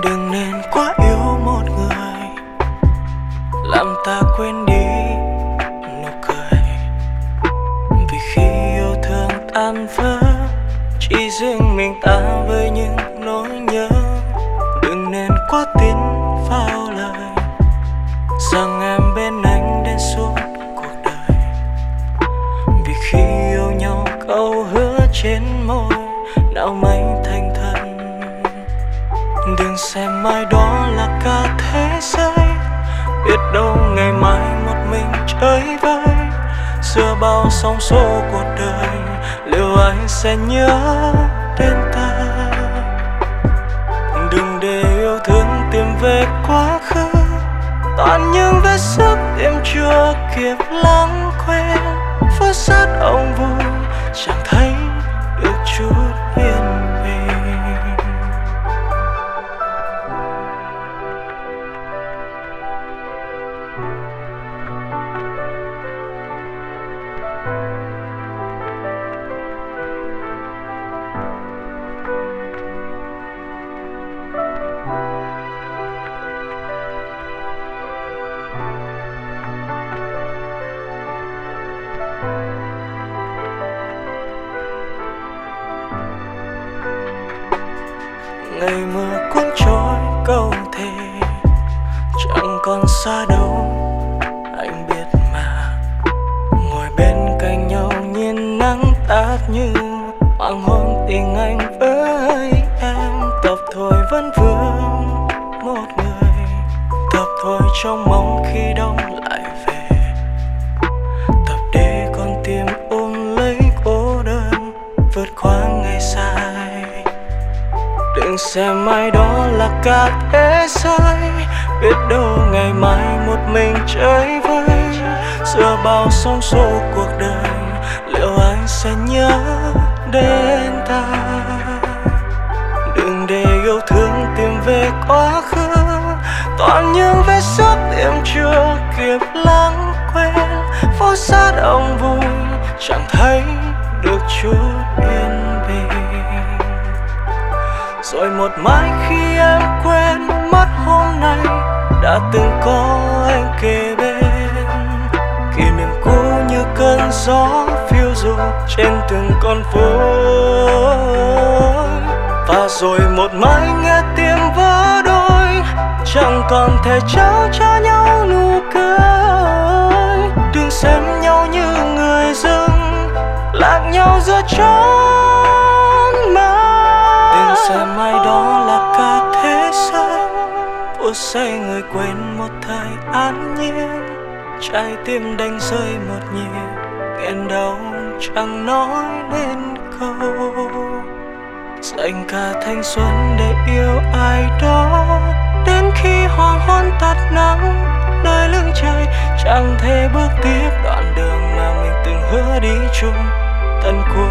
Đừng nên quá yêu một người làm ta quên đi nụ cười, vì khi yêu thương tan vỡ chỉ riêng mình ta với những nỗi nhớ. Đừng nên quá tin vào lời rằng em bên anh đến suốt cuộc đời, vì khi yêu nhau câu hứa trên môi nào mấy thành thật. Đừng xem ai đó là cả thế giới, biết đâu ngày mai một mình chơi vơi. Giữa bao sóng số cuộc đời liệu anh sẽ nhớ đến ta. Đừng để yêu thương tìm về quá khứ, toàn những vết sức tìm chưa kịp lãng quên. Phút giây ông vui chẳng thấy được chút yên bình. Ngày mưa cuốn trôi câu thề chẳng còn xa đâu, anh biết mà. Ngồi bên cạnh nhau nhìn nắng tát như hoàng hôn tình anh với em. Tập thôi vẫn vương một người, tập thôi trong mong khi đông lại về. Tập để con tim ôm lấy cô đơn vượt qua ngày dài. Đừng xem ai đó là cả thế giới, biết đâu ngày mai một mình chơi vơi. Giữa bao sóng số cuộc đời liệu anh sẽ nhớ đến ta. Đừng để yêu thương tìm về quá khứ, toàn những vết xước tìm chưa kịp lãng quên. Phố sát ông vui chẳng thấy được chút yên bình. Rồi một mai khi em quên mất hôm nay đã từng có anh kề bên. Kỷ niệm cũ như cơn gió phiêu du trên từng con phố. Và rồi một mai nghe tim vỡ đôi, chẳng còn thể trao cho nhau nụ cười. Đừng xem nhau như người dưng lạc nhau giữa chốn mơ. Đừng xem ai đó là cả thế giới, phút giây người quên một thời an nhiên. Trái tim đánh rơi một nhịp nghẹn đau chẳng nói nên câu. Dành cả thanh xuân để yêu ai đó, đến khi hoàng hôn tắt nắng nơi lưng trời chẳng thể bước tiếp đoạn đường mà mình từng hứa đi chung tận cuối.